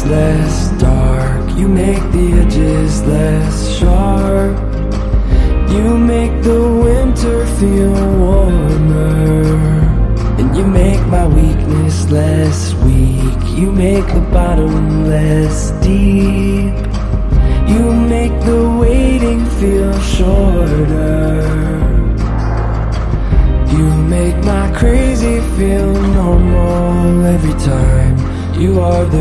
nights less dark. You make the edges less sharp. You make the winter feel warmer. And you make my weakness less weak. You make the bottom less deep. You make the waiting feel shorter. You make my crazy feel normal every time. You are the